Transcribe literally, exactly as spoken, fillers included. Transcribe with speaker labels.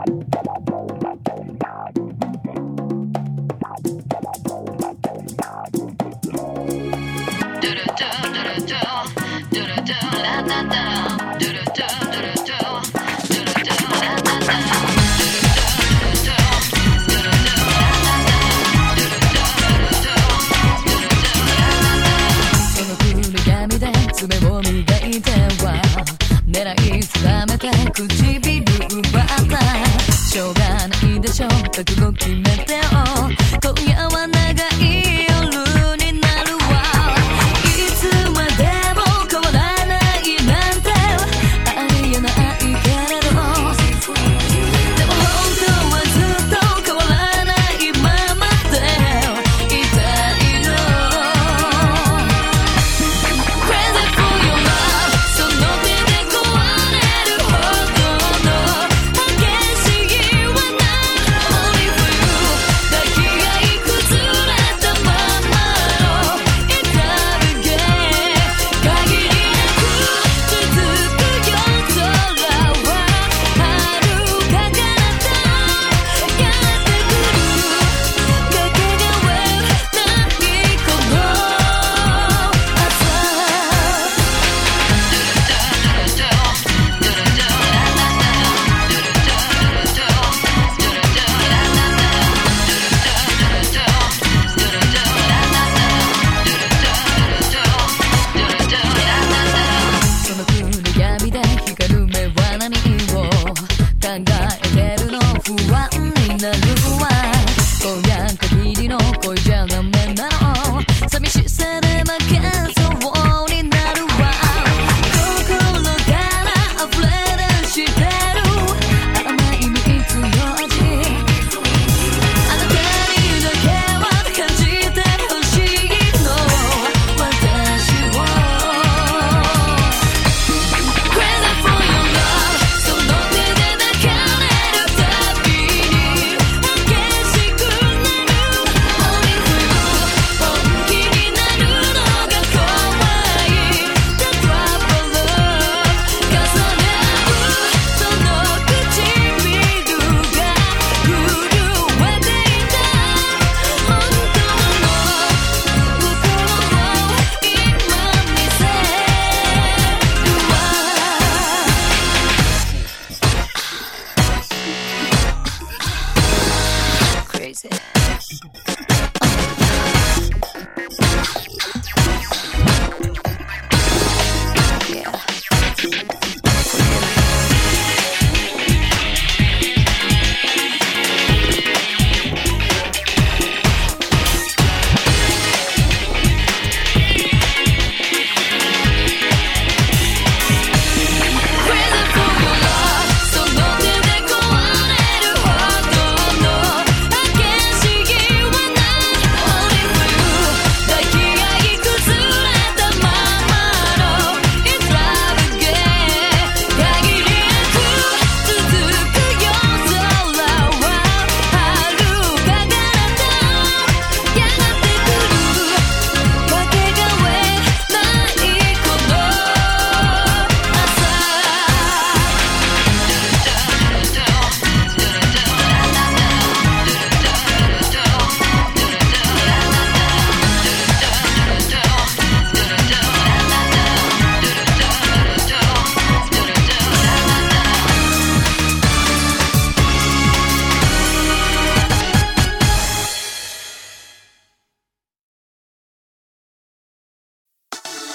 Speaker 1: 爪を磨いては狙い定めて唇奪ったしょうがないでしょ覚悟決めてよ今夜は長い夜になるわいつまでも変わらないなんてありえないけれどでも本当はずっと変わらないままでいたいの不安になるわ今夜限りの恋じゃダメ